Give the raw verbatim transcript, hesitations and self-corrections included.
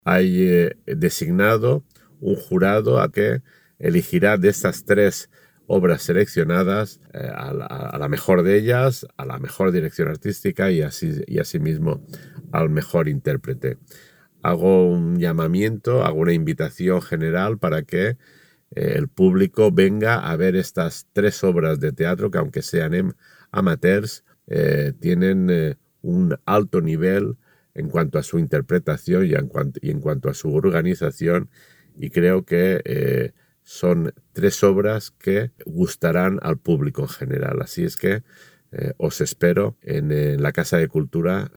hay eh, designado un jurado a que elegirá de estas tres obras seleccionadas eh, a, la, a la mejor de ellas, a la mejor dirección artística y así y asimismo al mejor intérprete. Hago un llamamiento, hago una invitación general para que eh, el público venga a ver estas tres obras de teatro que, aunque sean em, amateurs, eh, tienen eh, un alto nivel en cuanto a su interpretación y en cuanto, y en cuanto a su organización, y creo que eh, son tres obras que gustarán al público en general. Así es que eh, os espero en, en la Casa de Cultura